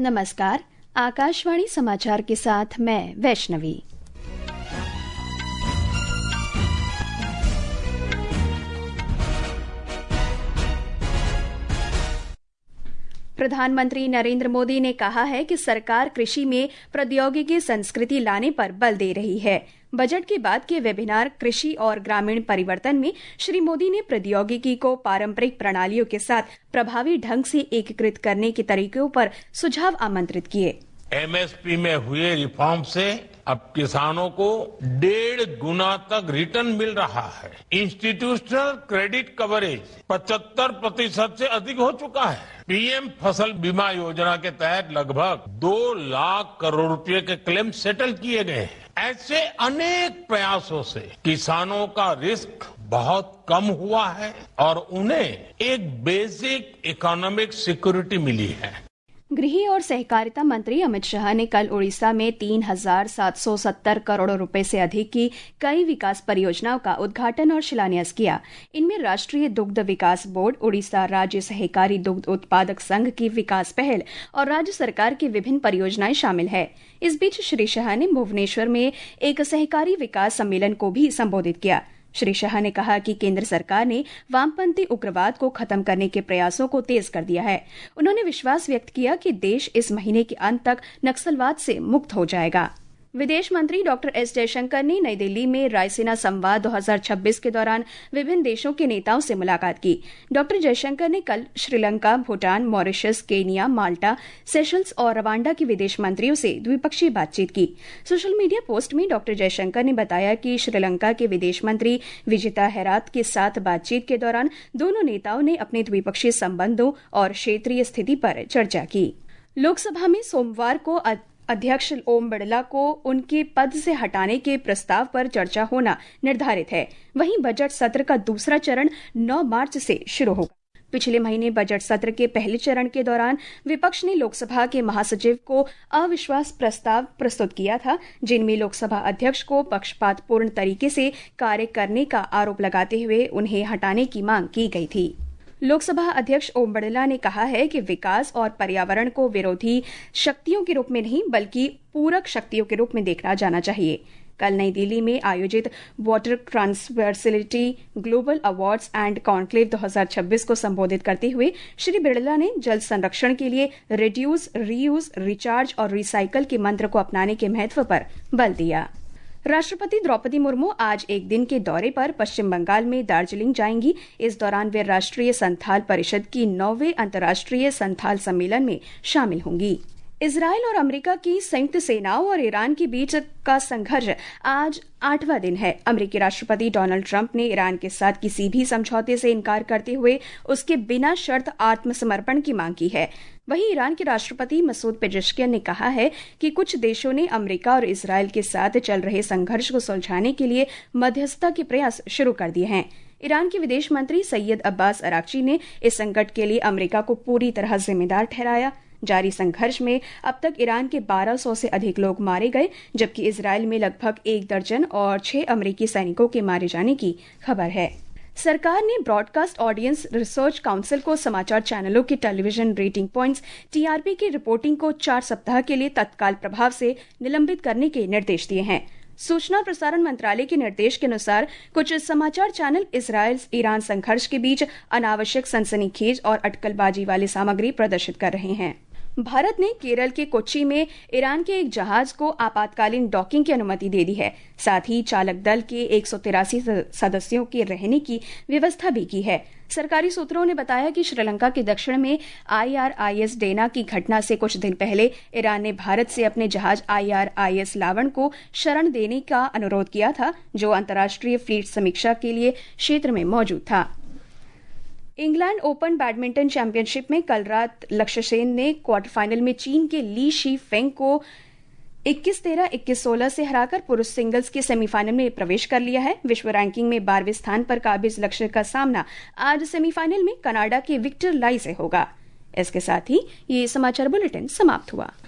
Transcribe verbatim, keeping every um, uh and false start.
नमस्कार, आकाशवाणी समाचार के साथ मैं वैष्णवी। प्रधानमंत्री नरेंद्र मोदी ने कहा है कि सरकार कृषि में प्रौद्योगिकी संस्कृति लाने पर बल दे रही है। बजट के बाद के वेबिनार कृषि और ग्रामीण परिवर्तन में श्री मोदी ने प्रौद्योगिकी को पारंपरिक प्रणालियों के साथ प्रभावी ढंग से एकीकृत करने के तरीकों पर सुझाव आमंत्रित किए। एमएसपी में हुए रिफॉर्म से अब किसानों को डेढ़ गुना तक रिटर्न मिल रहा है। इंस्टीट्यूशनल क्रेडिट कवरेज पचहत्तर प्रतिशत से अधिक हो चुका है। पीएम फसल बीमा योजना के तहत लगभग दो लाख करोड़ रुपए के क्लेम सेटल किए गए हैं। ऐसे अनेक प्रयासों से किसानों का रिस्क बहुत कम हुआ है और उन्हें एक बेसिक इकोनॉमिक सिक्योरिटी मिली है। गृह और सहकारिता मंत्री अमित शाह ने कल उड़ीसा में तीन हजार सात सौ सत्तर करोड़ रुपए से अधिक की कई विकास परियोजनाओं का उद्घाटन और शिलान्यास किया। इनमें राष्ट्रीय दुग्ध विकास बोर्ड, उड़ीसा राज्य सहकारी दुग्ध उत्पादक संघ की विकास पहल और राज्य सरकार की विभिन्न परियोजनाएं शामिल है। इस बीच श्री शाह ने भुवनेश्वर में एक सहकारी विकास सम्मेलन को भी संबोधित किया। श्री शाह ने कहा कि केंद्र सरकार ने वामपंथी उग्रवाद को खत्म करने के प्रयासों को तेज कर दिया है। उन्होंने विश्वास व्यक्त किया कि देश इस महीने के अंत तक नक्सलवाद से मुक्त हो जाएगा। विदेश मंत्री डॉक्टर एस जयशंकर ने नई दिल्ली में रायसीना संवाद दो हज़ार छब्बीस के दौरान विभिन्न देशों के नेताओं से मुलाकात की। डॉक्टर जयशंकर ने कल Sri Lanka, Bhutan, Mauritius, Kenya, Malta, Seychelles और रवांडा के विदेश मंत्रियों से द्विपक्षीय बातचीत की। सोशल मीडिया पोस्ट में डॉक्टर जयशंकर ने बताया कि श्रीलंका के विदेश मंत्री विजिता हेरात के साथ बातचीत के दौरान दोनों नेताओं ने अपने द्विपक्षीय संबंधों और क्षेत्रीय स्थिति पर चर्चा की। लोकसभा में सोमवार को अध्यक्ष ओम बिड़ला को उनके पद से हटाने के प्रस्ताव पर चर्चा होना निर्धारित है। वहीं बजट सत्र का दूसरा चरण नौ मार्च से शुरू होगा। पिछले महीने बजट सत्र के पहले चरण के दौरान विपक्ष ने लोकसभा के महासचिव को अविश्वास प्रस्ताव प्रस्तुत किया था, जिनमें लोकसभा अध्यक्ष को पक्षपातपूर्ण तरीके से कार्य करने का आरोप लगाते हुए उन्हें हटाने की मांग की गई थी। लोकसभा अध्यक्ष ओम बिड़ला ने कहा है कि विकास और पर्यावरण को विरोधी शक्तियों के रूप में नहीं बल्कि पूरक शक्तियों के रूप में देखा जाना चाहिए। कल नई दिल्ली में आयोजित वाटर ट्रांसवर्सिलिटी ग्लोबल अवार्ड्स एंड कॉन्क्लेव दो हज़ार छब्बीस को संबोधित करते हुए श्री बिड़ला ने जल संरक्षण के लिए रिड्यूस, रीयूज, रिचार्ज और रिसाइकल के मंत्र को अपनाने के महत्व पर बल दिया। राष्ट्रपति द्रौपदी मुर्मू आज एक दिन के दौरे पर पश्चिम बंगाल में दार्जिलिंग जाएंगी। इस दौरान वे राष्ट्रीय संथाल परिषद की नौवें अंतर्राष्ट्रीय संथाल सम्मेलन में शामिल होंगी। इजरायल और अमेरिका की संयुक्त सेनाओं और ईरान के बीच का संघर्ष आज आठवां दिन है। अमेरिकी राष्ट्रपति डोनाल्ड ट्रंप ने ईरान के साथ किसी भी समझौते से इनकार करते हुए उसके बिना शर्त आत्मसमर्पण की मांग की है। वहीं ईरान के राष्ट्रपति मसूद पेजेश्कियन ने कहा है कि कुछ देशों ने अमेरिका और इजरायल के साथ चल रहे संघर्ष को सुलझाने के लिए मध्यस्थता के प्रयास शुरू कर दिए हैं। ईरान के विदेश मंत्री सैयद अब्बास अराक्ची ने इस संकट के लिए अमेरिका को पूरी तरह जिम्मेदार ठहराया। जारी संघर्ष में अब तक ईरान के बारह सौ से अधिक लोग मारे गए, जबकि इजरायल में लगभग एक दर्जन और छह अमेरिकी सैनिकों के मारे जाने की खबर है। सरकार ने ब्रॉडकास्ट ऑडियंस रिसर्च काउंसिल को समाचार चैनलों के टेलीविजन रेटिंग पॉइंट्स टीआरपी की रिपोर्टिंग को चार सप्ताह के लिए तत्काल प्रभाव से निलंबित करने के निर्देश दिए हैं। सूचना और प्रसारण मंत्रालय के निर्देश के अनुसार कुछ समाचार चैनल इजरायल ईरान संघर्ष के बीच अनावश्यक सनसनीखेज और अटकलबाजी वाली सामग्री प्रदर्शित कर रहे हैं। भारत ने केरल के कोच्चि में ईरान के एक जहाज को आपातकालीन डॉकिंग की अनुमति दे दी है। साथ ही चालक दल के एक सौ तिरासी सदस्यों के रहने की व्यवस्था भी की है। सरकारी सूत्रों ने बताया कि श्रीलंका के दक्षिण में आईआरआईएस डेना की घटना से कुछ दिन पहले ईरान ने भारत से अपने जहाज आईआरआईएस लावण को शरण देने का अनुरोध किया था, जो अंतर्राष्ट्रीय फ्लीट समीक्षा के लिए क्षेत्र में मौजूद था। इंग्लैंड ओपन बैडमिंटन चैंपियनशिप में कल रात लक्ष्य सेन ने क्वार्टर फाइनल में चीन के ली शी फेंग को इक्कीस तेरह, इक्कीस सोलह से हराकर पुरुष सिंगल्स के सेमीफाइनल में प्रवेश कर लिया है। विश्व रैंकिंग में बारहवें स्थान पर काबिज लक्ष्य का सामना आज सेमीफाइनल में कनाडा के विक्टर लाई से होगा। इसके साथ ही ये समाचार बुलेटिन समाप्त हुआ।